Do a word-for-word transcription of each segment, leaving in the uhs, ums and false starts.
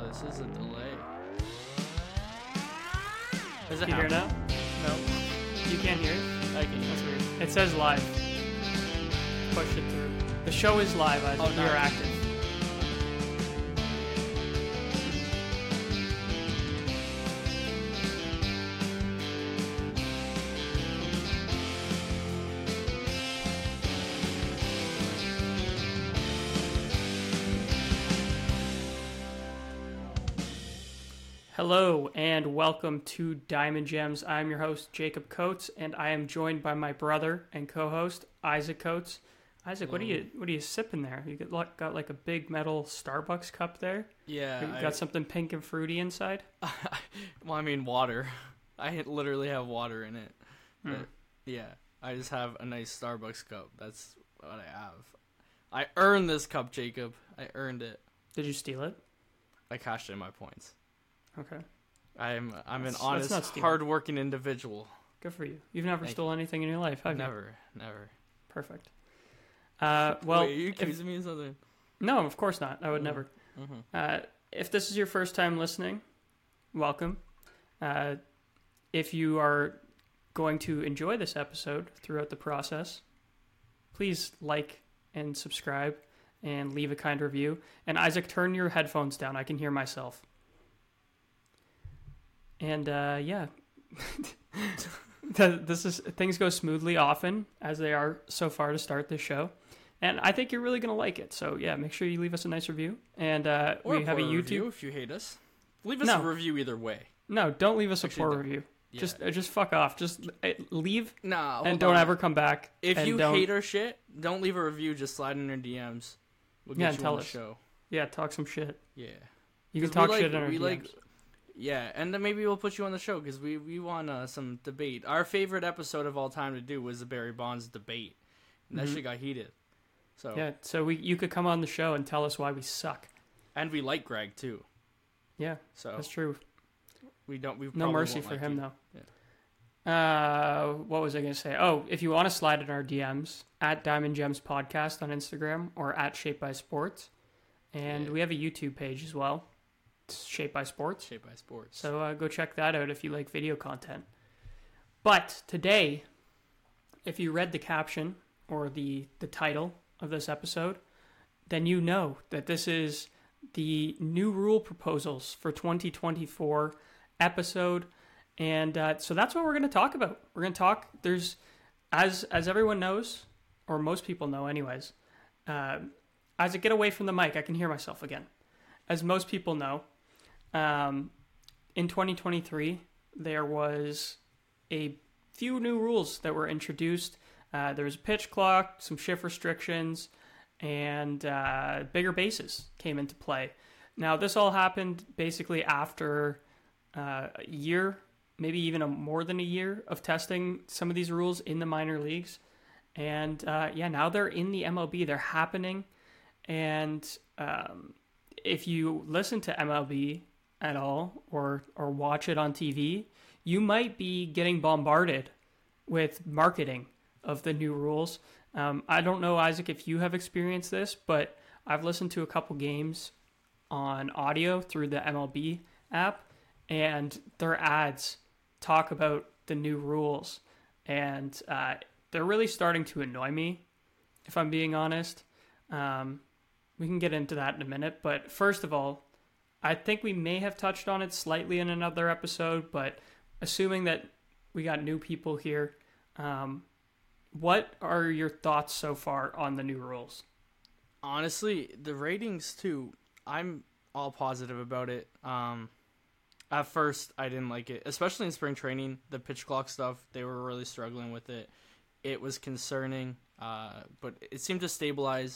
Oh, this is a delay. Is it Can you hear now? No. You can't hear it? I can That's hear. weird. It says live. Push it through. The show is live. I Oh, think we are nice. active. Hello and welcome to Diamond Gems. I'm your host, Jacob Coates, and I am joined by my brother and co-host, Isaac Coates. Isaac, what are you what are you sipping there? You got, like- got like a big metal Starbucks cup there? Yeah. You I, got something pink and fruity inside? well, I mean, water. I literally have water in it. Hmm. But, yeah. I just have a nice Starbucks cup. That's what I have. I earned this cup, Jacob. I earned it. Did you steal it? I cashed in my points. Okay. I'm I'm an That's- that's honest, not stealing. hardworking individual. Good for you. You've never Thank stole anything in your life, have you? Never, never. Perfect. Uh, well, Wait, are you if- accusing me of something? no, of course not. I would Mm. never. Mm-hmm. Uh, if this is your first time listening, welcome. Uh, if you are going to enjoy this episode throughout the process, please like and subscribe and leave a kind review. And Isaac, turn your headphones down. I can hear myself. And uh, yeah, Th- this is things go smoothly often as they are so far to start this show. And I think you're really going to like it. So, yeah, make sure you leave us a nice review. And uh, Or we have a poor YouTube. review if you hate us. Leave us No. a review either way. No, don't leave us a Actually, poor don't. review. Yeah. Just uh, just fuck off. Just uh, leave nah, hold and don't on. ever come back. If and you don't, hate our shit, don't leave a review. Just slide in our D Ms. We'll get Yeah, you tell on the us. show. Yeah, talk some shit. Yeah. You can 'Cause talk we like, shit in our we D Ms. like, Yeah, and then maybe we'll put you on the show because we, we want uh, some debate. Our favorite episode of all time to do was the Barry Bonds debate. And that Mhm. shit got heated. So Yeah, so we you could come on the show and tell us why we suck. And we like Greg, too. Yeah, So that's true. we don't. We No probably mercy won't for like him, you. though. Uh, what was I going to say? Oh, if you want to slide in our D Ms, at Diamond Gems Podcast on Instagram or at Shaped by Sports. And Yeah. we have a YouTube page as well. It's Shaped by Sports. Shaped by Sports. So uh, go check that out if you like video content. But today, if you read the caption or the, the title of this episode, then you know that this is the new rule proposals for twenty twenty-four episode. And uh, so that's what we're going to talk about. We're going to talk, there's, as as everyone knows, or most people know anyways, uh, Isaac, get away from the mic. I can hear myself again. As most people know, um, in twenty twenty-three, there was a few new rules that were introduced. Uh, there was a pitch clock, some shift restrictions, and uh, bigger bases came into play. Now, this all happened basically after uh, a year, maybe even a, more than a year of testing some of these rules in the minor leagues. And uh, yeah, now they're in the M L B. They're happening. And um, if you listen to M L B at all or or watch it on T V, you might be getting bombarded with marketing of the new rules. Um, I don't know, Isaac, if you have experienced this, but I've listened to a couple games on audio through the M L B app, and their ads talk about the new rules, and uh, they're really starting to annoy me, if I'm being honest. Um, we can get into that in a minute, but first of all, I think we may have touched on it slightly in another episode, but assuming that we got new people here, um, what are your thoughts so far on the new rules? Honestly, the ratings too, I'm all positive about it. Um, at first, I didn't like it, especially in spring training. The pitch clock stuff, they were really struggling with it. It was concerning, uh, but it seemed to stabilize,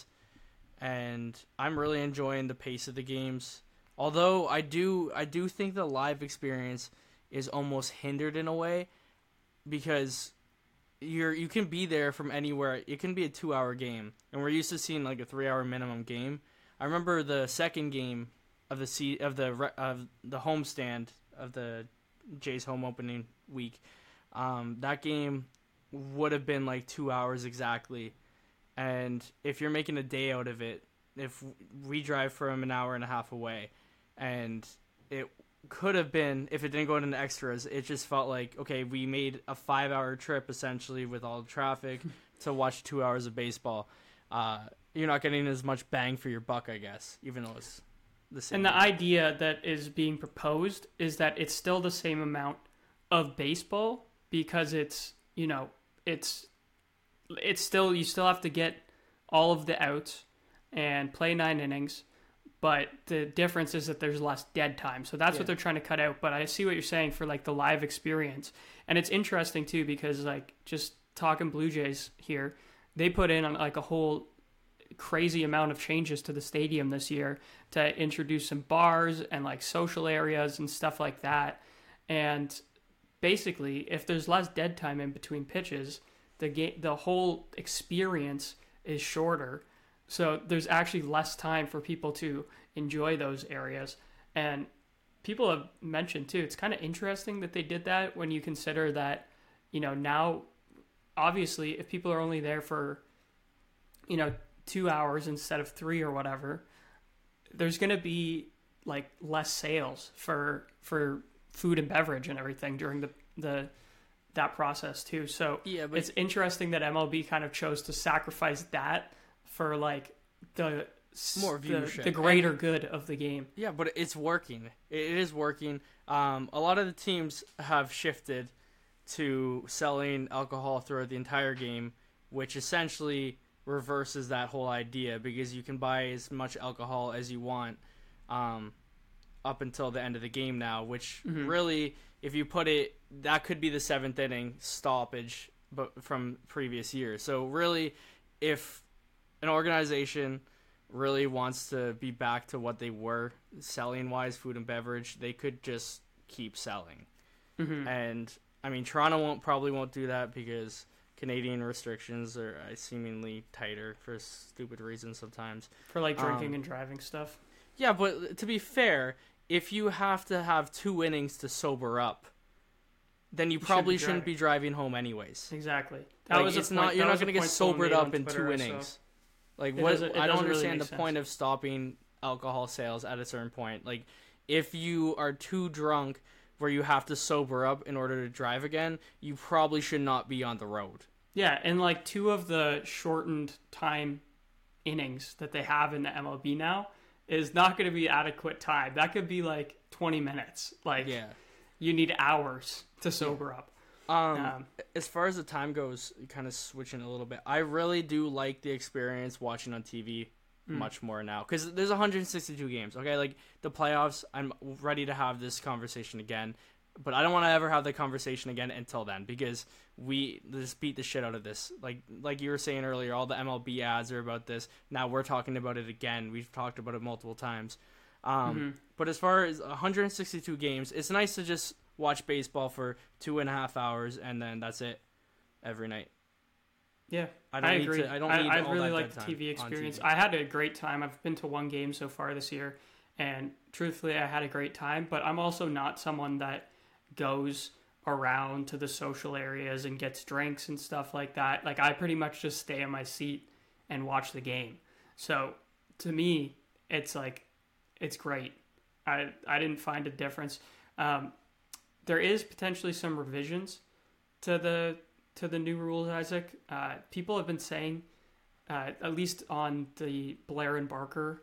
and I'm really enjoying the pace of the games. Although I do, I do think the live experience is almost hindered in a way, because you're you can be there from anywhere. It can be a two-hour game, and we're used to seeing like a three-hour minimum game. I remember the second game of the se- of the re- of the homestand of the Jays home opening week. Um, that game would have been like two hours exactly, and if you're making a day out of it, if we drive from an hour and a half away, and it could have been, if it didn't go into extras, it just felt like, okay, we made a five-hour trip essentially with all the traffic to watch two hours of baseball. Uh, you're not getting as much bang for your buck, I guess, even though it's the same. And the idea that is being proposed is that it's still the same amount of baseball because it's, you know, it's it's still, you still have to get all of the outs and play nine innings, but the difference is that there's less dead time. So that's Yeah. what they're trying to cut out. But I see what you're saying for like the live experience. And it's interesting too, because like just talking Blue Jays here, they put in like a whole crazy amount of changes to the stadium this year to introduce some bars and like social areas and stuff like that. And basically, if there's less dead time in between pitches, the game, the whole experience is shorter. So there's actually less time for people to enjoy those areas. And people have mentioned too, it's kind of interesting that they did that when you consider that, you know, now obviously if people are only there for, you know, two hours instead of three or whatever, there's going to be like less sales for for food and beverage and everything during the the that process too. So Yeah, but it's interesting that M L B kind of chose to sacrifice that for like the More the, viewership. the greater good of the game. Yeah, but it's working. It it is working. Um, a lot of the teams have shifted to selling alcohol throughout the entire game, which essentially reverses that whole idea because you can buy as much alcohol as you want um, up until the end of the game now, which Mhm. really, if you put it, that could be the seventh inning stoppage but from previous years. So really, if an organization really wants to be back to what they were selling wise, food and beverage, they could just keep selling. Mm-hmm. And I mean, Toronto won't probably won't do that because Canadian restrictions are uh, seemingly tighter for stupid reasons sometimes. For like drinking Um, and driving stuff. Yeah, but to be fair, if you have to have two innings to sober up, then you You probably shouldn't be shouldn't be driving home anyways. Exactly. That Like, was a it's point- not that you're not was a going to get point someone sobered made on up in Twitter, two I saw. innings. Like It what? doesn't- it I don't doesn't really understand make the point sense. of stopping alcohol sales at a certain point. Like if you are too drunk where you have to sober up in order to drive again, you probably should not be on the road. Yeah, and like two of the shortened time innings that they have in the M L B now is not going to be adequate time. That could be like twenty minutes. Like Yeah. you need hours to sober up. Um, Um, as far as the time goes, kind of switching a little bit, I really do like the experience watching on T V Mm. much more now because there's one hundred sixty-two games. Okay, like the playoffs, I'm ready to have this conversation again, but I don't want to ever have the conversation again until then because we just beat the shit out of this. Like like you were saying earlier, all the M L B ads are about this. Now we're talking about it again. We've talked about it multiple times. Um, Mhm. But as far as one hundred sixty-two games, it's nice to just watch baseball for two and a half hours and then that's it every night. yeah, I don't I need agree. to. I don't I, need I all really that like dead the time T V on experience. T V. I had a great time. I've been to one game so far this year, and truthfully, I had a great time. But I'm also not someone that goes around to the social areas and gets drinks and stuff like that. Like I pretty much just stay in my seat and watch the game. So to me, it's like it's great. I I didn't find a difference. Um, there is potentially some revisions to the to the new rules, Isaac. Uh, people have been saying, uh, at least on the Blair and Barker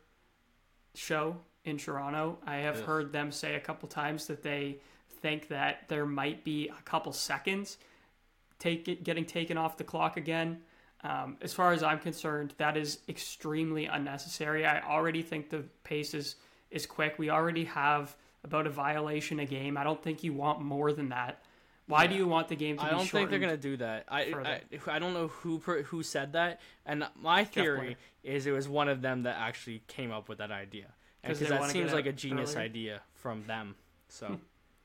show in Toronto, I have Ugh. heard them say a couple times that they think that there might be a couple seconds take it, getting taken off the clock again. Um, as far as I'm concerned, that is extremely unnecessary. I already think the pace is, is quick. We already have about a violation a game. I don't think you want more than that. Why do Yeah. you want the game to I be don't think they're shortened? gonna do that. I, further. I I don't know who per- who said that, and my theory is it was one of them that actually came up with that idea, 'Cause because they that wanna seems get like a out genius earlier. idea from them. So,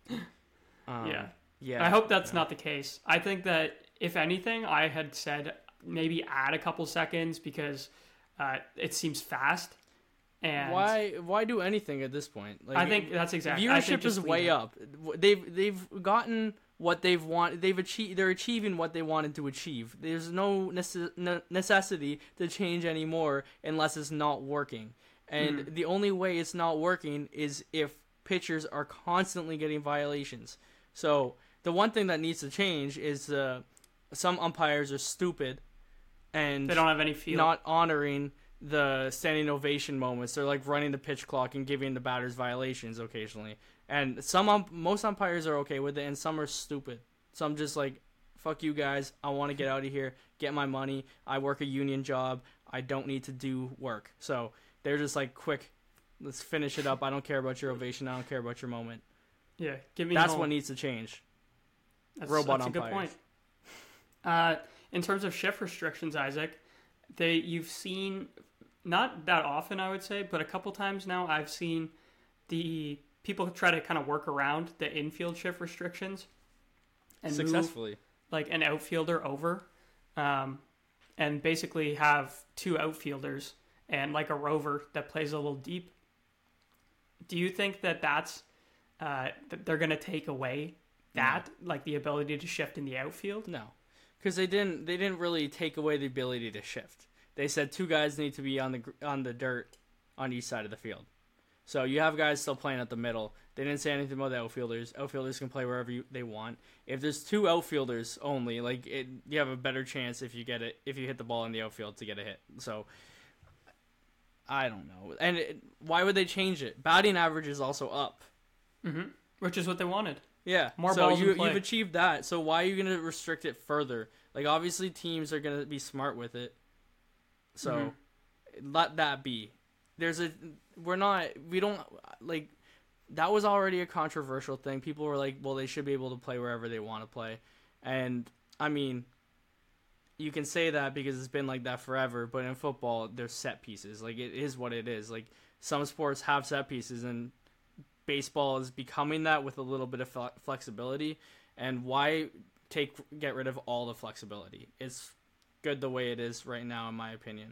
um, Yeah. yeah. I hope that's yeah. not the case. I think that if anything, I had said maybe add a couple seconds because uh, it seems fast. And Why why do anything at this point? Like, I think that's exactly. I think viewership is just leave way it. up. They've they've gotten what they've want. They've achieved. They're achieving what they wanted to achieve. There's no nece- ne- necessity to change anymore unless it's not working. And Mhm. the only way it's not working is if pitchers are constantly getting violations. So the one thing that needs to change is uh, some umpires are stupid and They don't have any feel. not honoring the standing ovation moments. They're like running the pitch clock and giving the batters violations occasionally. And some ump- most umpires are okay with it, and some are stupid. Some just like, fuck you guys. I want to get out of here, get my money. I work a union job. I don't need to do work. So they're just like, quick, let's finish it up. I don't care about your ovation. I don't care about your moment. Yeah, give me That's home. what needs to change. That's, Robot that's a good umpires. point. Uh, in terms of shift restrictions, Isaac, they you've seen not that often, I would say, but a couple times now I've seen the people try to kind of work around the infield shift restrictions and move Successfully. like an outfielder over, um, and basically have two outfielders and like a rover that plays a little deep. Do you think that that's uh, that they're going to take away that, like the ability to shift in the outfield? No, because they didn't. They didn't really take away the ability to shift. They said two guys need to be on the gr- on the dirt on each side of the field. So you have guys still playing at the middle. They didn't say anything about the outfielders. Outfielders can play wherever you, they want. If there's two outfielders only, like it, you have a better chance if you get it if you hit the ball in the outfield to get a hit. So I don't know. And it, why would they change it? Batting average is also up. Mm-hmm. Which is what they wanted. Yeah, More so balls in you play. you've achieved that. So why are you going to restrict it further? Like obviously teams are going to be smart with it. So Mm-hmm. let that be. There's a we're not we don't like that was already a controversial thing. People were like, well, they should be able to play wherever they want to play. And I mean, you can say that because it's been like that forever, but in football there's set pieces. Like it is what it is. Like some sports have set pieces, and baseball is becoming that with a little bit of fle- flexibility. And why take get rid of all the flexibility? It's good the way it is right now, in my opinion.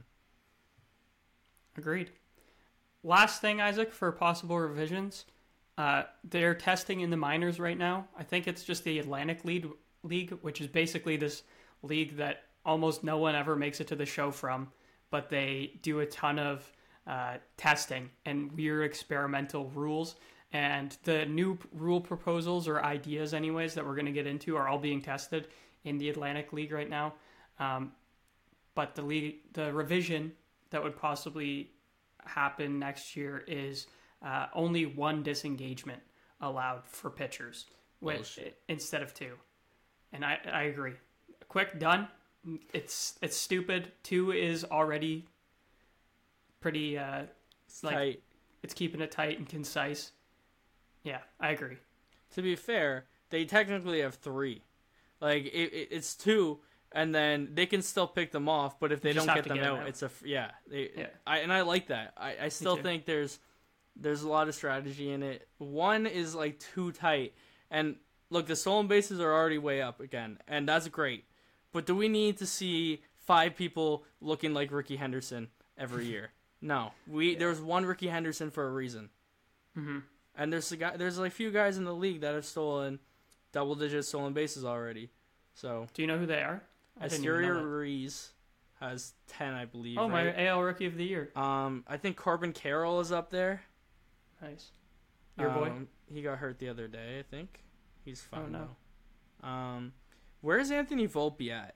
Agreed. Last thing, Isaac, for possible revisions, uh, they're testing in the minors right now. I think it's just the Atlantic League, League, which is basically this league that almost no one ever makes it to the show from, but they do a ton of uh, testing and weird experimental rules. And the new p- rule proposals or ideas, anyways, that we're going to get into are all being tested in the Atlantic League right now. Um, but the league, the revision that would possibly happen next year is uh, only one disengagement allowed for pitchers with, Bullshit. instead of two. And I, I agree. Quick, done. It's it's stupid. Two is already pretty uh, It's like tight. it's keeping it tight and concise. Yeah, I agree. To be fair, they technically have three. Like it, it, it's two, and then they can still pick them off. But if they You just don't have get to them get out, them out. it's a f- yeah. They, Yeah. I and I like that. I, I still too. think there's there's a lot of strategy in it. One is like too tight, and look, the stolen bases are already way up again, and that's great. But do we need to see five people looking like Ricky Henderson every year? No, we Yeah. there's one Ricky Henderson for a reason. Mm-hmm. And there's a guy, there's like a few guys in the league that have stolen double-digit stolen bases already. So Do you know who they are? I didn't even Asteria know that. Ruiz has ten, I believe. Oh, my right? A L Rookie of the Year. Um, I think Corbin Carroll is up there. Nice. Your boy? Um, he got hurt the other day. I think he's fine Oh, no. though. Um, where's Anthony Volpe at?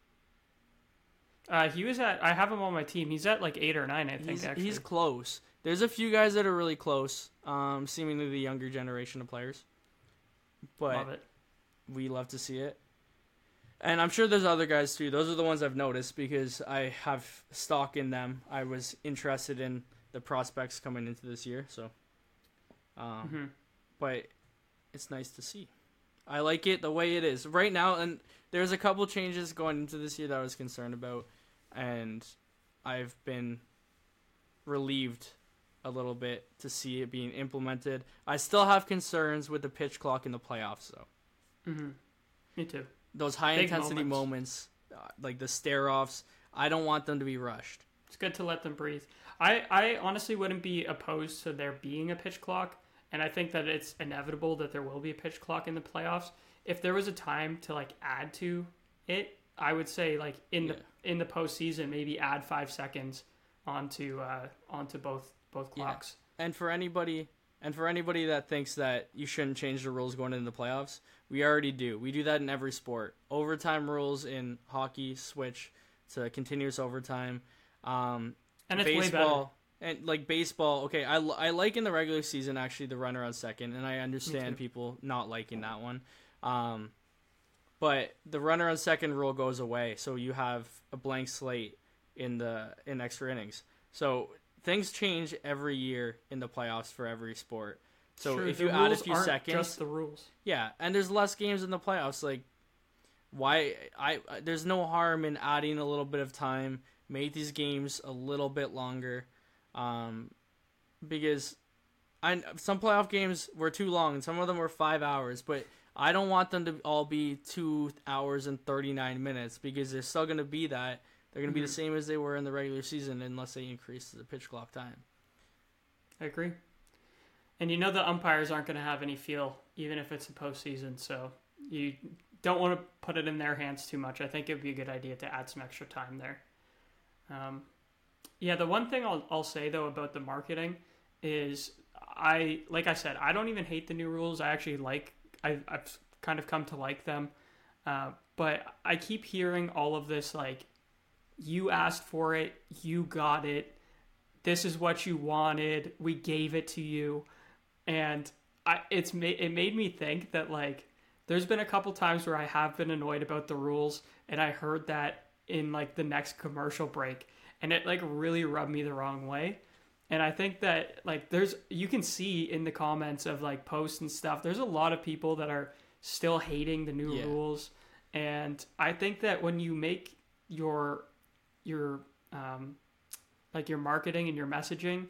Uh, he was at. I have him on my team. He's at like eight or nine, I think. He's actually, he's close. There's a few guys that are really close. Um, seemingly the younger generation of players. But love it. we love to see it. And I'm sure there's other guys too. Those are the ones I've noticed because I have stock in them. I was interested in the prospects coming into this year, so. Um, Mm-hmm. But it's nice to see. I like it the way it is right now, and there's a couple changes going into this year that I was concerned about, and I've been relieved a little bit to see it being implemented. I still have concerns with the pitch clock in the playoffs, though. Mm-hmm. Me too. Those high Big intensity moments, moments. uh, like the stare offs, I don't want them to be rushed. It's good to let them breathe. I, I honestly wouldn't be opposed to there being a pitch clock, and I think that it's inevitable that there will be a pitch clock in the playoffs. If there was a time to like add to it, I would say like in Yeah. the in the postseason maybe add five seconds onto uh, onto both both clocks. Yeah. And for anybody and for anybody that thinks that you shouldn't change the rules going into the playoffs, we already do. We do that in every sport. Overtime rules in hockey switch to continuous overtime. Um, and it's baseball, way better. And like baseball, okay, I, I like in the regular season actually the runner on second, and I understand people not liking that one. Um, but the runner on second rule goes away, so you have a blank slate in the in extra innings. So things change every year in the playoffs for every sport. So True, if you the add a rules few aren't seconds, just the rules. Yeah, and there's less games in the playoffs. Like, why? I, I there's no harm in adding a little bit of time, make these games a little bit longer, um, because I some playoff games were too long, and some of them were five hours. But I don't want them to all be two hours and thirty nine minutes because they're still going to be that. They're going to mm-hmm. be the same as they were in the regular season unless they increase the pitch clock time. I agree. And you know the umpires aren't going to have any feel, even if it's a postseason, so you don't want to put it in their hands too much. I think it would be a good idea to add some extra time there. Um, yeah, the one thing I'll, I'll say, though, about the marketing is, I like I said, I don't even hate the new rules. I actually like, I, I've kind of come to like them. Uh, but I keep hearing all of this, like, you asked for it, you got it, this is what you wanted, we gave it to you. And I, it's ma- it made me think that, like, there's been a couple times where I have been annoyed about the rules, and I heard that in, like, the next commercial break, and it, like, really rubbed me the wrong way. And I think that, like, there's, you can see in the comments of, like, posts and stuff, there's a lot of people that are still hating the new yeah. rules. And I think that when you make your, your, um, like, your marketing and your messaging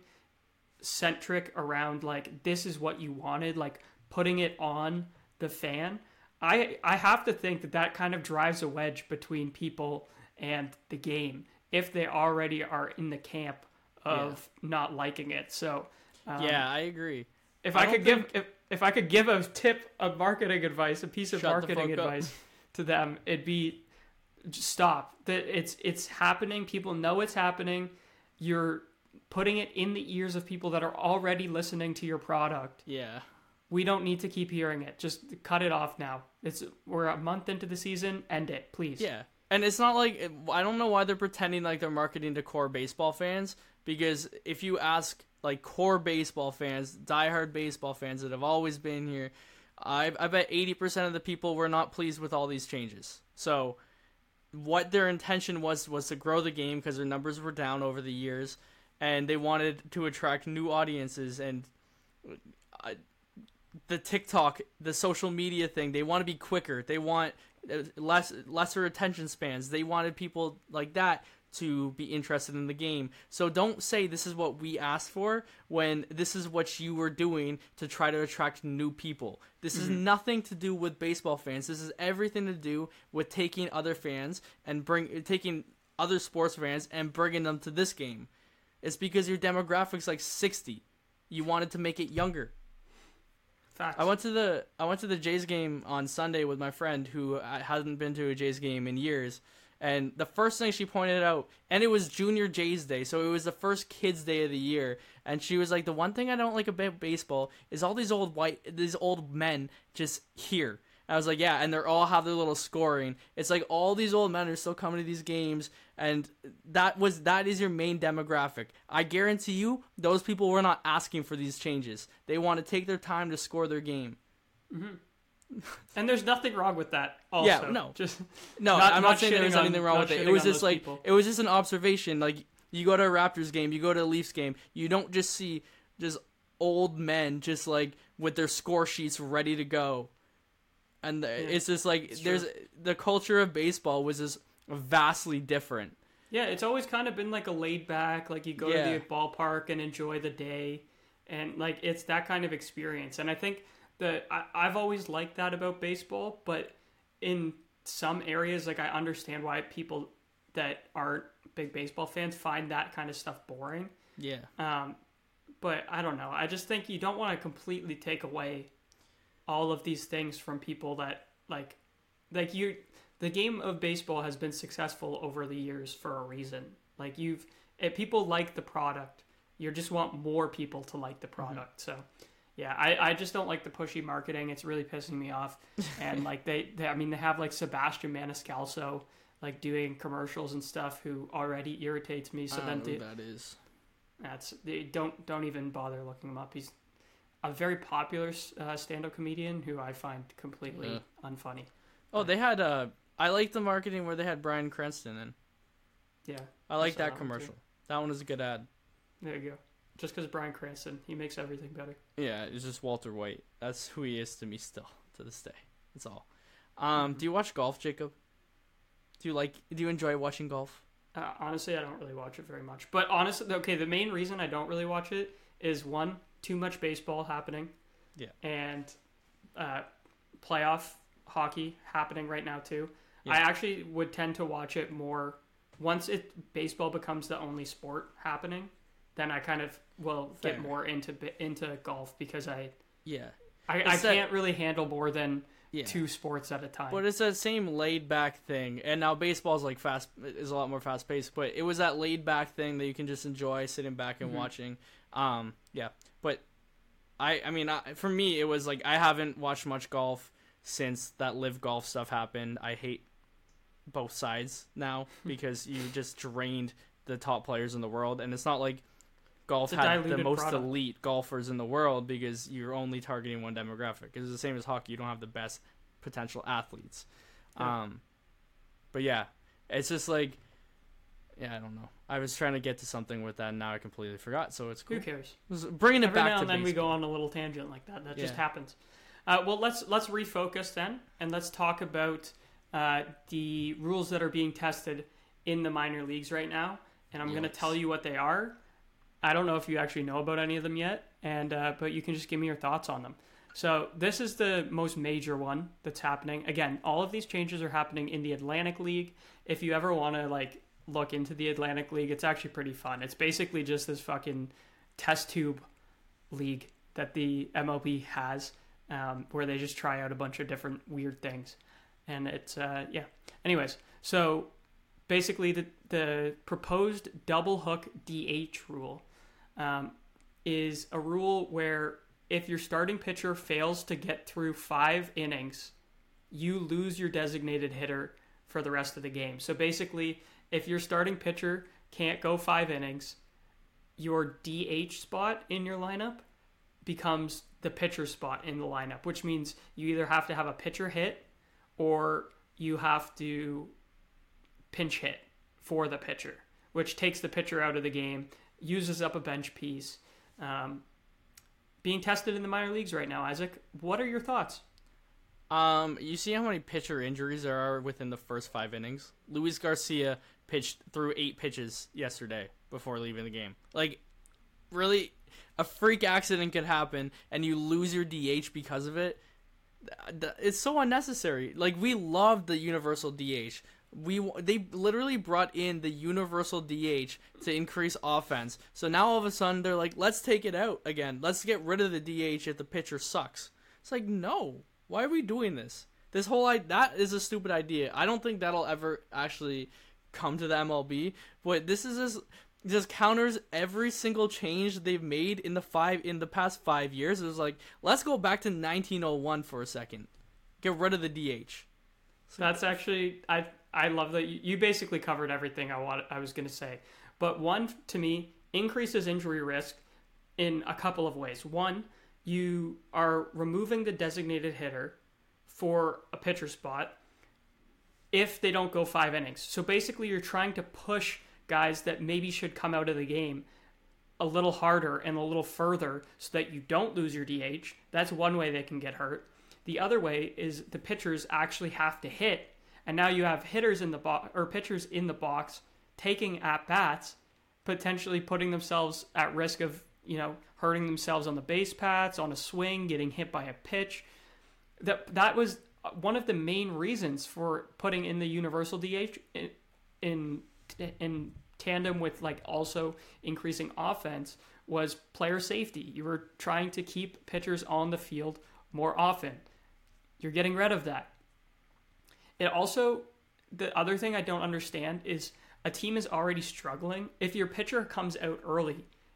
centric around, like, this is what you wanted, like, putting it on the fan, I I have to think that that kind of drives a wedge between people and the game if they already are in the camp of yeah. not liking it. So um, yeah, I agree. If I, I could think... give if, if I could give a tip of marketing advice, a piece of Shut marketing advice to them, it'd be just stop. That it's it's happening. People know it's happening. You're putting it in the ears of people that are already listening to your product. Yeah. We don't need to keep hearing it. Just cut it off now. It's we're a month into the season. End it, please. Yeah. And it's not like, I don't know why they're pretending like they're marketing to core baseball fans, because if you ask, like, core baseball fans, diehard baseball fans that have always been here, I, I bet eighty percent of the people were not pleased with all these changes. So what their intention was was to grow the game because their numbers were down over the years, and they wanted to attract new audiences. And uh, the TikTok, the social media thing, they want to be quicker. They want less lesser attention spans. They wanted people like that to be interested in the game. So don't say this is what we asked for when this is what you were doing to try to attract new people. This mm-hmm. is nothing to do with baseball fans. This is everything to do with taking other fans and bring taking other sports fans and bringing them to this game. It's because your demographic's like sixty. You wanted to make it younger. Facts. I went to the I went to the Jays game on Sunday with my friend who hadn't been to a Jays game in years, and the first thing she pointed out, and it was Junior Jays Day, so it was the first kids' day of the year, and she was like, the one thing I don't like about baseball is all these old white these old men just here. I was like, yeah, and they're all have their little scoring. It's like all these old men are still coming to these games, and that was that is your main demographic. I guarantee you, those people were not asking for these changes. They want to take their time to score their game. Mm-hmm. And there's nothing wrong with that. Also. Yeah, no, just no. Not, I'm not not saying there was on, anything wrong with it. It was just like people. It was just an observation. Like, you go to a Raptors game, you go to a Leafs game, you don't just see just old men just like with their score sheets ready to go. And yeah, it's just like it's there's the culture of baseball was just vastly different. Yeah, it's always kind of been like a laid back, like you go yeah. to the ballpark and enjoy the day, and like it's that kind of experience. And I think that I, I've always liked that about baseball, but in some areas, like I understand why people that aren't big baseball fans find that kind of stuff boring. Yeah. Um, but I don't know. I just think you don't want to completely take away all of these things from people that like like you the game of baseball has been successful over the years for a reason. Like you've if people like the product, You just want more people to like the product. Mm-hmm. So, yeah, I, I just don't like the pushy marketing. It's really pissing me off. And like they, they, I mean, they have like Sebastian Maniscalco like doing commercials and stuff, who already irritates me. So I then don't know they, who that is. That's they don't don't even bother looking him up. He's a very popular uh, stand-up comedian who I find completely yeah. unfunny. Oh, they had uh, I like the marketing where they had Bryan Cranston in. Yeah, I like that, that commercial. That one was a good ad. There you go. Just because Bryan Cranston, he makes everything better. Yeah, it's just Walter White. That's who he is to me still, to this day. That's all. Um, mm-hmm. Do you watch golf, Jacob? Do you like? Do you enjoy watching golf? Uh, honestly, I don't really watch it very much. But honestly, okay, the main reason I don't really watch it is, one, too much baseball happening. Yeah. And uh, playoff hockey happening right now too. Yeah. I actually would tend to watch it more once it baseball becomes the only sport happening. Then I kind of will get Fair. more into into golf because I yeah I, I can't really handle more than yeah. two sports at a time. But it's that same laid back thing, and now baseball's like fast is a lot more fast paced. But it was that laid back thing that you can just enjoy sitting back and mm-hmm. watching. Um, yeah, but I I mean I, for me it was like I haven't watched much golf since that live golf stuff happened. I hate both sides now because you just drained the top players in the world, and it's not like golf had the most product. elite golfers in the world because you're only targeting one demographic. It's the same as hockey. You don't have the best potential athletes. Yeah. Um, but yeah, it's just like, yeah, I don't know. I was trying to get to something with that, and now I completely forgot. So it's cool. Who cares? Bringing it Every back now to and then baseball. we go on a little tangent like that. That yeah. just happens. Uh, well, let's let's refocus then, and let's talk about uh, the rules that are being tested in the minor leagues right now. And I'm yes. going to tell you what they are. I don't know if you actually know about any of them yet, and uh, but you can just give me your thoughts on them. So this is the most major one that's happening. Again, all of these changes are happening in the Atlantic League. If you ever want to like look into the Atlantic League, it's actually pretty fun. It's basically just this fucking test tube league that the M L B has, um, where they just try out a bunch of different weird things. And it's, uh, yeah. Anyways, so basically the, the proposed double hook D H rule um, is a rule where if your starting pitcher fails to get through five innings, you lose your designated hitter for the rest of the game. So basically, if your starting pitcher can't go five innings, your D H spot in your lineup becomes the pitcher spot in the lineup, which means you either have to have a pitcher hit or you have to pinch hit for the pitcher, which takes the pitcher out of the game, uses up a bench piece. Um, being tested in the minor leagues right now, Isaac, what are your thoughts? Um, you see how many pitcher injuries there are within the first five innings? Luis Garcia pitched through eight pitches yesterday before leaving the game. Like, really, a freak accident could happen and you lose your D H because of it. It's so unnecessary. Like, we love the universal D H. We they literally brought in the universal D H to increase offense. So now all of a sudden they're like, let's take it out again. Let's get rid of the D H if the pitcher sucks. It's like, no. Why are we doing this? This whole that is a stupid idea. I don't think that'll ever actually come to the M L B. But this is just just counters every single change they've made in the five in the past five years. It was like, let's go back to nineteen oh one for a second. Get rid of the D H. So that's actually I I love that you, you basically covered everything I want I was going to say. But one, to me, increases injury risk in a couple of ways. One, you are removing the designated hitter for a pitcher spot if they don't go five innings. So basically you're trying to push guys that maybe should come out of the game a little harder and a little further so that you don't lose your D H. That's one way they can get hurt. The other way is the pitchers actually have to hit, and now you have hitters in the box or pitchers in the box taking at bats, potentially putting themselves at risk of, you know, hurting themselves on the base paths, on a swing, getting hit by a pitch. That that was one of the main reasons for putting in the universal D H in in, in tandem with like also increasing offense was player safety. You were trying to keep pitchers on the field more often. You're getting rid of that. It also, the other thing I don't understand is a team is already struggling. If your pitcher comes out early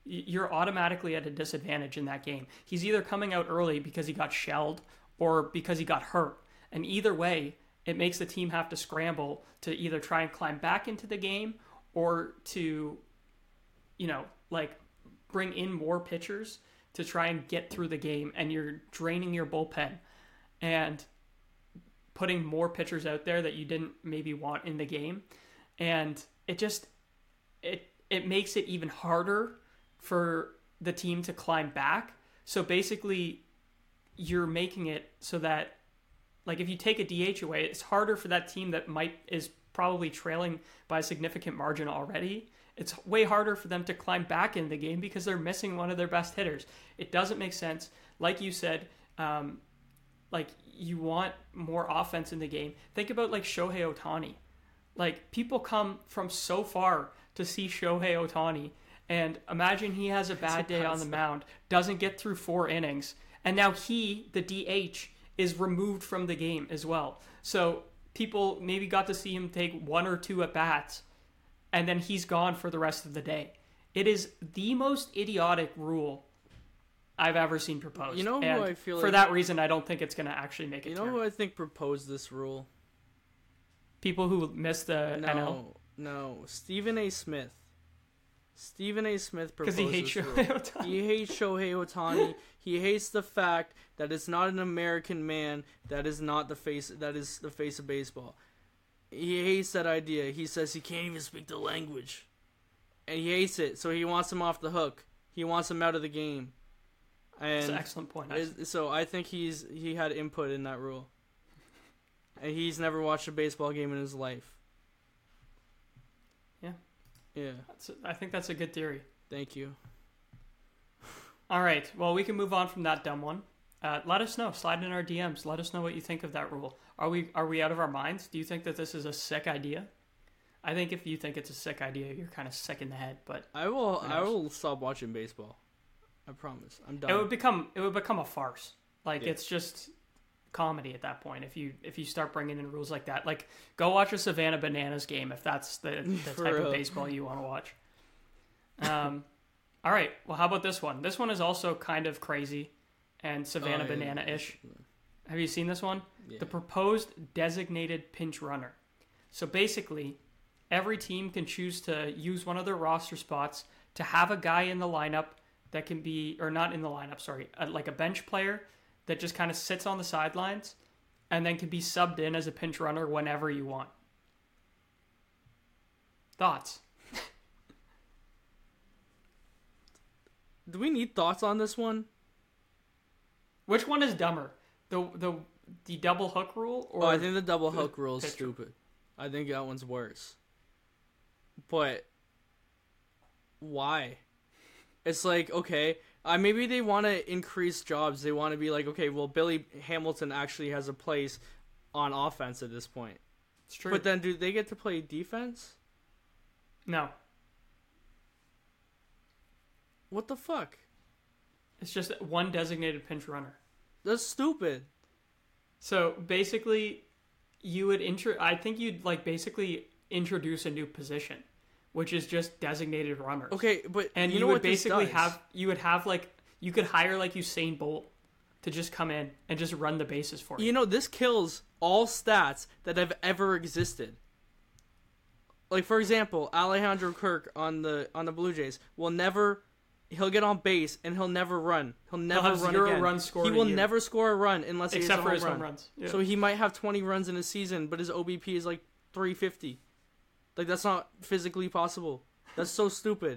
y- you're automatically at a disadvantage in that game. He's either coming out early because he got shelled or because he got hurt. And either way, it makes the team have to scramble to either try and climb back into the game or to, you know, like bring in more pitchers to try and get through the game. And you're draining your bullpen and putting more pitchers out there that you didn't maybe want in the game. And it just, it, it makes it even harder for the team to climb back. So basically, you're making it so that, like, if you take a D H away, it's harder for that team that might is probably trailing by a significant margin already. It's way harder for them to climb back in the game because they're missing one of their best hitters. It doesn't make sense. Like you said, um, like, you want more offense in the game. Think about, like, Shohei Ohtani. Like, people come from so far to see Shohei Ohtani, and imagine he has a bad day on the mound, doesn't get through four innings, and now he, the D H, is removed from the game as well. So people maybe got to see him take one or two at bats, and then he's gone for the rest of the day. It is the most idiotic rule I've ever seen proposed. You know who and I feel for like... that reason, I don't think it's going to actually make it. You know turn. who I think proposed this rule? People who missed the no, N L? No, Stephen A. Smith. Stephen A. Smith proposed Because he hates this Shohei rule. Ohtani. He hates Shohei Ohtani. He hates the fact that it's not an American man that is not the face that is the face of baseball. He hates that idea. He says he can't even speak the language. And he hates it, so he wants him off the hook. He wants him out of the game. And That's an excellent point. is, so I think he's he had input in that rule. And he's never watched a baseball game in his life. Yeah. Yeah. That's a, I think that's a good theory. Thank you. All right. Well, we can move on from that dumb one. Uh, let us know. Slide in our D Ms. Let us know what you think of that rule. Are we are we out of our minds? Do you think that this is a sick idea? I think if you think it's a sick idea, you're kind of sick in the head. But I will I will stop watching baseball. I promise. I'm done. it would become it would become a farce. Like Yeah. it's just comedy at that point. If you if you start bringing in rules like that, like go watch a Savannah Bananas game if that's the, the For type real. of baseball you want to watch. Um, all right. Well, how about this one? This one is also kind of crazy and Savannah Oh, yeah, Banana-ish. Have you seen this one? Yeah. The proposed designated pinch runner. So basically, every team can choose to use one of their roster spots to have a guy in the lineup that can be, or not in the lineup, sorry, uh, like a bench player that just kind of sits on the sidelines and then can be subbed in as a pinch runner whenever you want. Thoughts? Do we need thoughts on this one? Which one is dumber? The the the double hook rule or Oh, I think the double the hook rule is pitcher? stupid. I think that one's worse. But why? It's like, okay, uh, maybe they want to increase jobs. They want to be like, okay, well, Billy Hamilton actually has a place on offense at this point. It's true. But then do they get to play defense? No. What the fuck? It's just one designated pinch runner. That's stupid. So basically, you would intro. I think you'd like basically introduce a new position, which is just designated runners. Okay, but and you, you, know would what this basically does? have you would have like you could hire like Usain Bolt to just come in and just run the bases for you. You know, this kills all stats that have ever existed. Like, for example, Alejandro Kirk on the on the Blue Jays will never. He'll get on base and he'll never run. He'll never have run zero again. runs scored He a will year. never score a run unless he Except hits a for home his run. home runs. Yeah. So he might have twenty runs in a season, but his O B P is like three fifty. Like, that's not physically possible. That's so stupid.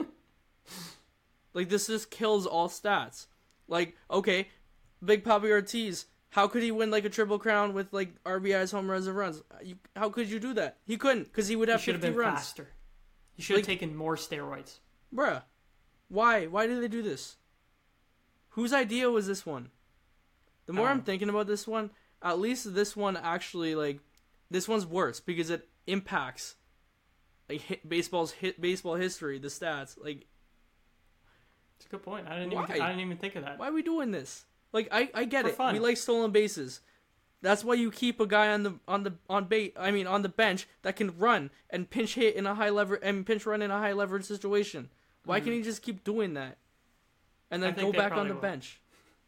Like, this just kills all stats. Like, okay, Big Papi Ortiz, how could he win like a triple crown with like R B Is, home runs, and runs? You, how could you do that? He couldn't, because he would have He should have fifty been runs. faster. He should have Like- taken more steroids. Bruh, why? Why did they do this? Whose idea was this one? The more I'm Um, thinking about this one, at least this one actually, like, this one's worse because it impacts like hit, baseball's hit baseball history, the stats. Like, It's a good point. I didn't Why? even I didn't even think of that. why are we doing this? Like, I, I get For it. fun. We like stolen bases. That's why you keep a guy on the on the on bait. I mean, on the bench that can run and pinch hit in a high lever and pinch run in a high leverage situation. Why Mhm. can't he just keep doing that? And I then think go they back on probably the will. bench.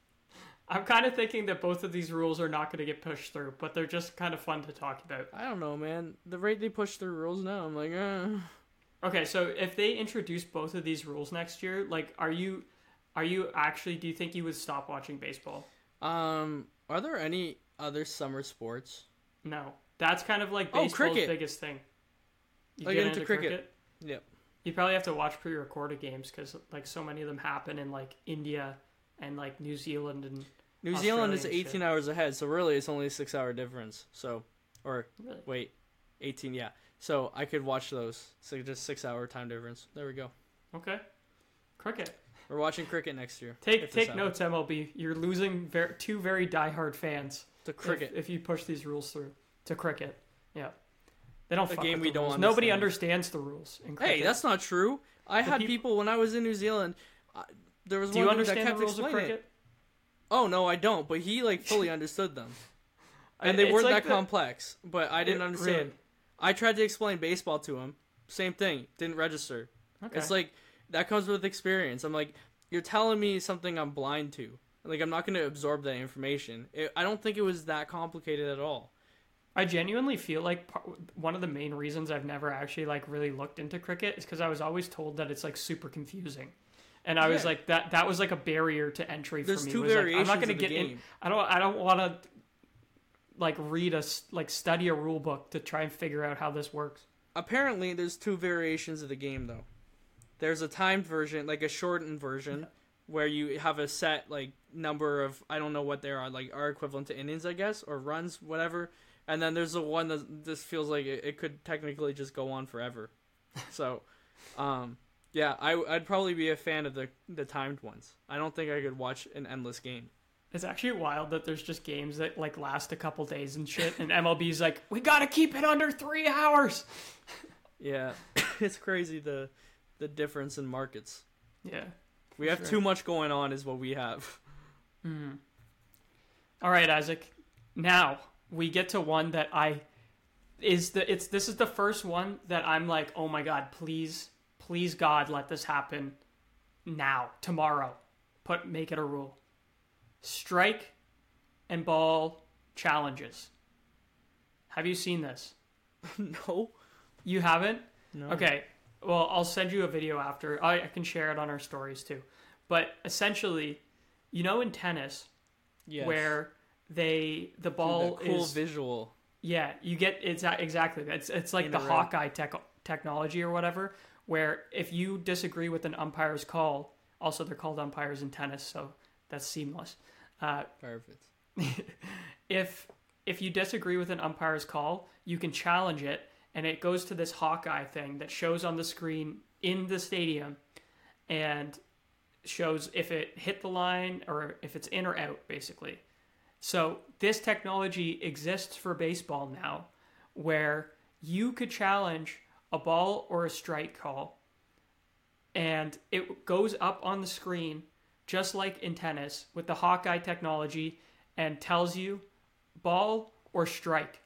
I'm kind of thinking that both of these rules are not going to get pushed through, but they're just kind of fun to talk about. I don't know, man. The rate they push through rules now, I'm like, uh. Okay, so if they introduce both of these rules next year, like, are you, are you actually? Do you think you would stop watching baseball? Um, are there any other summer sports? No, that's kind of like Oh, baseball's cricket. biggest thing. You I get get into into cricket. Yep. You probably have to watch pre-recorded games because like so many of them happen in like India and like New Zealand and New Zealand is Australian eighteen shit. hours ahead, so really it's only a six hour difference. So, or really. wait, eighteen, yeah. So I could watch those. So just six hour time difference. There we go. Okay, cricket. We're watching cricket next year. Take if this take happens. notes, M L B. You're losing ver- two very diehard fans To if, cricket. if you push these rules through to cricket. Yeah, they don't A fuck game with we the don't rules. Nobody understand. understands the rules in cricket. Hey, that's not true. I The had peop- people when I was in New Zealand. Uh, there was Do one you dude that understand the kept rules of explaining it. cricket? Oh no, I don't. But he like fully understood them, and they It's weren't like that the- complex. But I didn't It- understand. really? I tried to explain baseball to him. Same thing. Didn't register. Okay. It's like that comes with experience. I'm like, you're telling me something I'm blind to. Like I'm not going to absorb that information. It, I don't think it was that complicated at all. I genuinely feel like par- one of the main reasons I've never actually like really looked into cricket is because I was always told that it's like super confusing, and I was Yeah. like that that was like a barrier to entry There's for me. two was like, variations I'm not gonna of the get in. game. I don't. I don't want to like read a s- like study a rule book to try and figure out how this works. Apparently, there's two variations of the game though. There's a timed version, like a shortened version, Yeah. where you have a set like number of I don't know what they are, like are equivalent to innings, I guess, or runs, whatever. And then there's the one that just feels like it, it could technically just go on forever. So, um, yeah, I, I'd probably be a fan of the the timed ones. I don't think I could watch an endless game. It's actually wild that there's just games that like last a couple days and shit, and M L B's like, we gotta keep it under three hours. Yeah, it's crazy the the difference in markets. Yeah. We have sure. too much going on, is what we have. Mm. All right, Isaac. Now we get to one that I is the it's this is the first one that I'm like, oh my god, please, please God, let this happen now, tomorrow. Put make it a rule. Strike and ball challenges. Have you seen this? No. You haven't? No. Okay. Well, I'll send you a video after. I, I can share it on our stories too. But essentially, you know, in tennis, Yes. where they the Dude, ball that cool is visual. yeah, you get it's a- exactly it's it's like In the a row. Hawkeye tech, technology or whatever, where if you disagree with an umpire's call, also they're called umpires in tennis, so that's seamless. Uh, Perfect. if if you disagree with an umpire's call, you can challenge it, and it goes to this Hawkeye thing that shows on the screen in the stadium, and shows if it hit the line or if it's in or out, basically. So this technology exists for baseball now, where you could challenge a ball or a strike call, and it goes up on the screen just like in tennis with the Hawkeye technology and tells you ball or strike.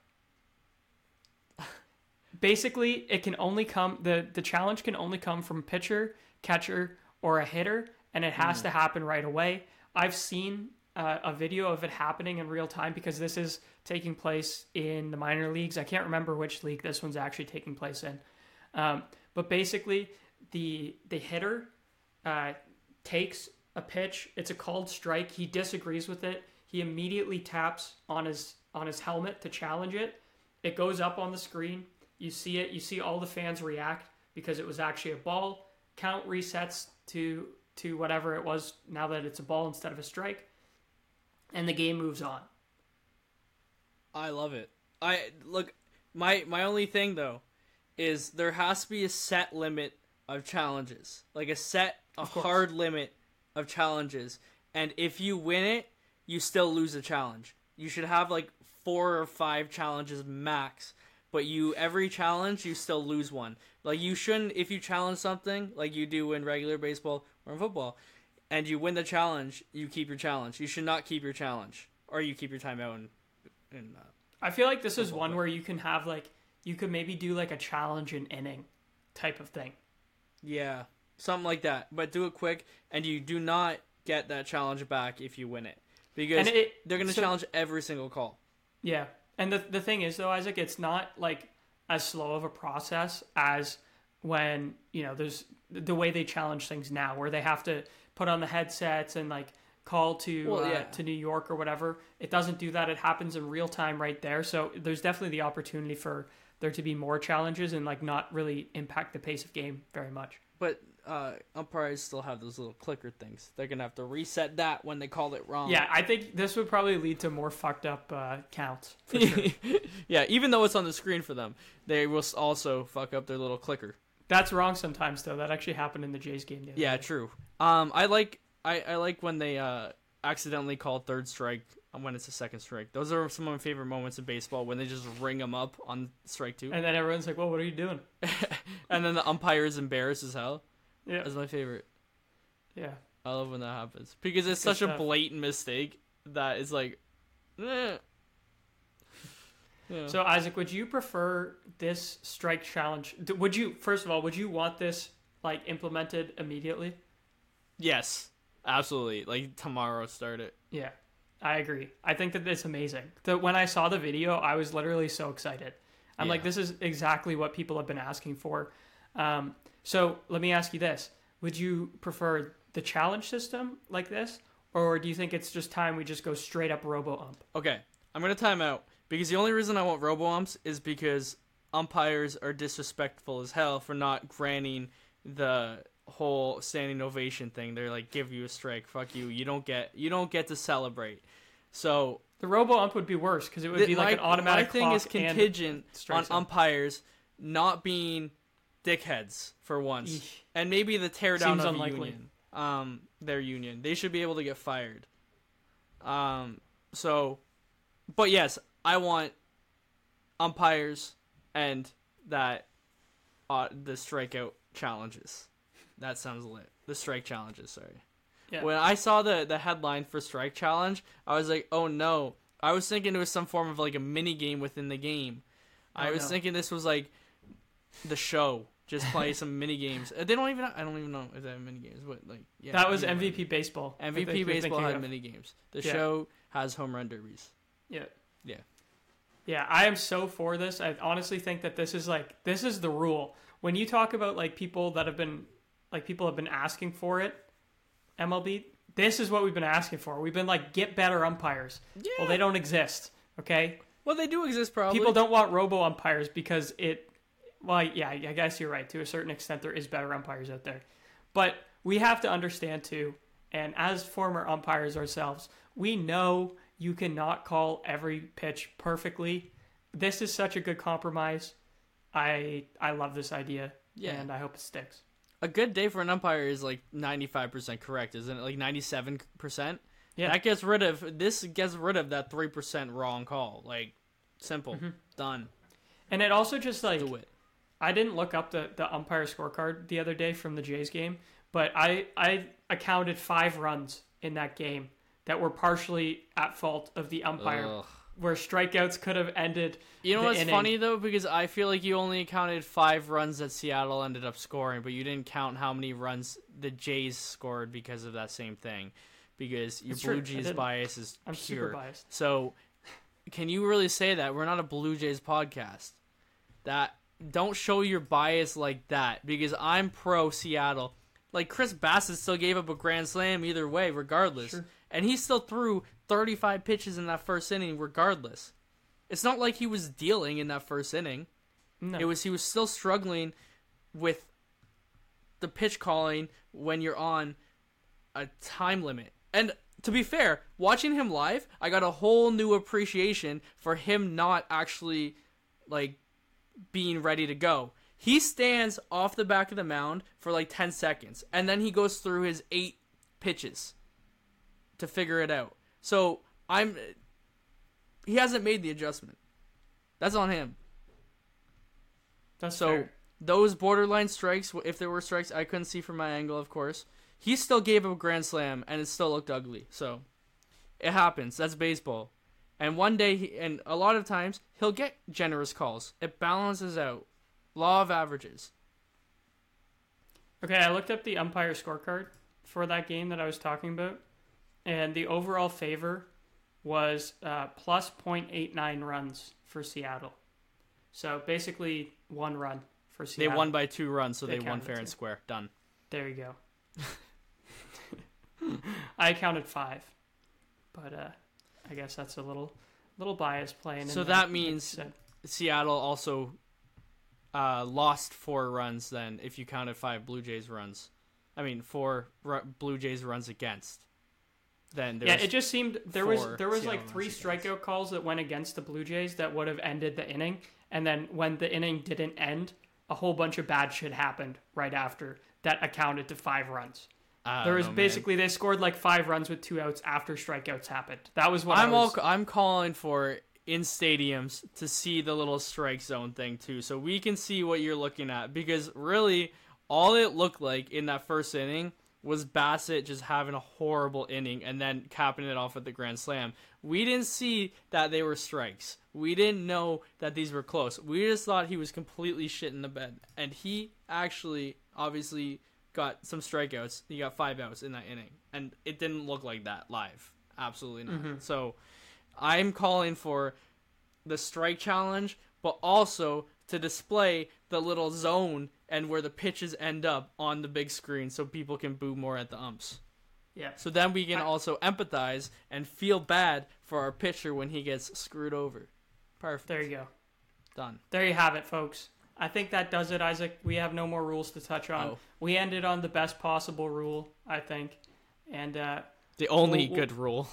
Basically, it can only come the the challenge can only come from pitcher, catcher, or a hitter, and it has to happen right away. I've seen uh, a video of it happening in real time because this is taking place in the minor leagues. I can't remember which league this one's actually taking place in, um, but basically, the the hitter uh, takes a pitch. It's a called strike. He disagrees with it. He immediately taps on his on his helmet to challenge it. It goes up on the screen. You see it. You see all the fans react because it was actually a ball. Count resets to to whatever it was now that it's a ball instead of a strike, and the game moves on. I love it. I look. My my only thing though is there has to be a set limit of challenges, like a set, a Of course. hard limit of challenges, and if you win it, you still lose a challenge. You should have like four or five challenges max, but you every challenge you still lose one. Like you shouldn't if you challenge something like you do in regular baseball or in football, and you win the challenge, you keep your challenge. You should not keep your challenge, or you keep your timeout and. and uh, I feel like this is one where you can have like you could maybe do like a challenge an inning type of thing. yeah. something like that. But do it quick, and you do not get that challenge back if you win it, because And it- they're going to so- challenge every single call. Yeah. And the the thing is though, Isaac, it's not like as slow of a process as when, you know, there's the way they challenge things now, where they have to put on the headsets and like call to Well, uh, yeah. to New York or whatever. It doesn't do that. It happens in real time right there. So there's definitely the opportunity for there to be more challenges and like not really impact the pace of game very much. But uh, umpires still have those little clicker things. They're going to have to reset that when they call it wrong. Yeah, I think this would probably lead to more fucked up uh, counts for sure. Yeah, even though it's on the screen for them, they will also fuck up their little clicker. That's wrong sometimes though. That actually happened in the Jays game the other Yeah, day. true. Um, I like I, I like when they uh accidentally call third strike when it's a second strike. Those are some of my favorite moments in baseball, when they just ring them up on strike two, And then everyone's like, "Well, what are you doing?" and then the umpire is embarrassed as hell. Yeah, That's my favorite. yeah. I love when that happens because it's Good such a stuff. blatant mistake that is like, eh. Yeah. So Isaac, would you prefer this strike challenge? d- Would you first of all, would you want this like implemented immediately? Yes, absolutely. Like tomorrow, start it. Yeah, I agree. I think that it's amazing. The, when I saw the video, I was literally so excited. I'm like, Yeah. this is exactly what people have been asking for. Um, so let me ask you this: would you prefer the challenge system like this, or do you think it's just time we just go straight up robo ump? Okay, I'm gonna time out because the only reason I want robo umps is because umpires are disrespectful as hell for not granting the whole standing ovation thing. They're like, give you a strike, fuck you. You don't get you don't get to celebrate. So The robo ump would be worse because it would th- be like my, an automatic my thing clock is and contingent strike on zone. umpires not being dickheads for once, Eesh. and maybe the teardown Seems of a unlikely. union, um, their union. They should be able to get fired. Um, so, but yes, I want umpires and that uh, the strikeout challenges. That sounds lit. The strike challenges, sorry. Yeah. When I saw the, the headline for strike challenge, I was like, oh no. I was thinking it was some form of like a mini game within the game. I Oh, was no. thinking this was like the show. Just play some mini games. Uh, They don't even. I don't even know if they have mini games, but like yeah. that was you know M V what P baseball. I I mean. think M V P you're baseball thinking had of. mini games. The Yeah. show has home run derbies. Yeah. Yeah. Yeah, I am so for this. I honestly think that this is like this is the rule. When you talk about like people that have been like people have been asking for it, M L B, this is what we've been asking for. We've been like get better umpires. Yeah. Well, they don't exist, okay? Well, they do exist probably. People don't want robo umpires because it well, yeah, I guess you're right. To a certain extent there is better umpires out there. But we have to understand too, and as former umpires ourselves, we know you cannot call every pitch perfectly. This is such a good compromise. I I love this idea, Yeah. and I hope it sticks. A good day for an umpire is like ninety-five percent correct, isn't it? Like ninety-seven percent. Yeah. That gets rid of this. Gets rid of that three percent wrong call. Like simple, Mm-hmm. done. And it also just like Do it. I didn't look up the, the umpire scorecard the other day from the Jays game, but I I accounted five runs in that game that were partially at fault of the umpire, Ugh. where strikeouts could have ended. You know the what's inning. funny though, because I feel like you only counted five runs that Seattle ended up scoring, but you didn't count how many runs the Jays scored because of that same thing. Because your That's true. Blue I Jays didn't. bias is I'm pure. super biased. So, can you really say that we're not a Blue Jays podcast? That don't show your bias like that, because I'm pro Seattle. Like Chris Bassett still gave up a grand slam either way, regardless, Sure. and he still threw thirty-five pitches in that first inning, regardless. It's not like he was dealing in that first inning. No. It was he was still struggling with the pitch calling when you're on a time limit. And to be fair, watching him live, I got a whole new appreciation for him not actually like being ready to go. He stands off the back of the mound for like ten seconds, and then he goes through his eight pitches to figure it out. So I'm he hasn't made the adjustment. That's on him. That's So fair. those borderline strikes, if there were strikes, I couldn't see from my angle, of course. He still gave up a grand slam, and it still looked ugly. So it happens. That's baseball. And one day, he, and a lot of times, he'll get generous calls. It balances out. Law of averages. Okay, I looked up the umpire scorecard for that game that I was talking about, and the overall favor was uh, plus zero point eight nine runs for Seattle. So basically one run for Seattle. They won by two runs, so They they, won counted fair two. and square. Done. There you go. I counted five, but uh, I guess that's a little little bias playing. So in that there, means like you said. Seattle also uh, lost four runs then, if you counted five Blue Jays runs. I mean, four ru- Blue Jays runs against. Then Yeah, it just seemed there was four there was Seattle like three runs against. strikeout calls that went against the Blue Jays that would have ended the inning, and then when the inning didn't end, a whole bunch of bad shit happened right after that accounted to five runs. I There don't was know, man. basically they scored like five runs with two outs after strikeouts happened. That was what I'm I was. all I'm calling for in stadiums to see the little strike zone thing too, so we can see what you're looking at. Because really, all it looked like in that first inning was Bassett just having a horrible inning and then capping it off with the grand slam. We didn't see that they were strikes. We didn't know that these were close. We just thought he was completely shit in the bed, and he actually obviously got some strikeouts. He got five outs in that inning, and it didn't look like that live. Absolutely not. Mm-hmm. So I'm calling for the strike challenge, but also to display the little zone and where the pitches end up on the big screen so people can boo more at the umps. Yeah. So then we can I- also empathize and feel bad for our pitcher when he gets screwed over. Perfect. There you go. Done. There you have it, folks. I think that does it, Isaac. We have no more rules to touch on. Oh. We ended on the best possible rule, I think, and uh, The only Well, good rule.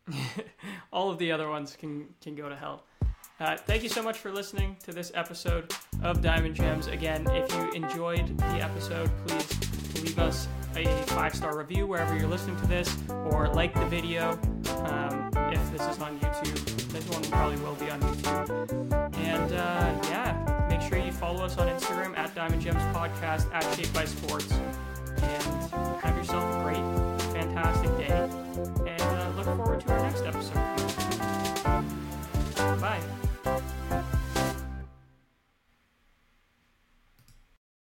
all of the other ones can can go to hell. Uh, thank you so much for listening to this episode of Diamond Gems. Again, if you enjoyed the episode, please leave us a five-star review wherever you're listening to this, or like the video um, if this is on YouTube. This one probably will be on YouTube. And uh, yeah, make sure you follow us on Instagram at Diamond Gems Podcast, at Shape by Sports. And have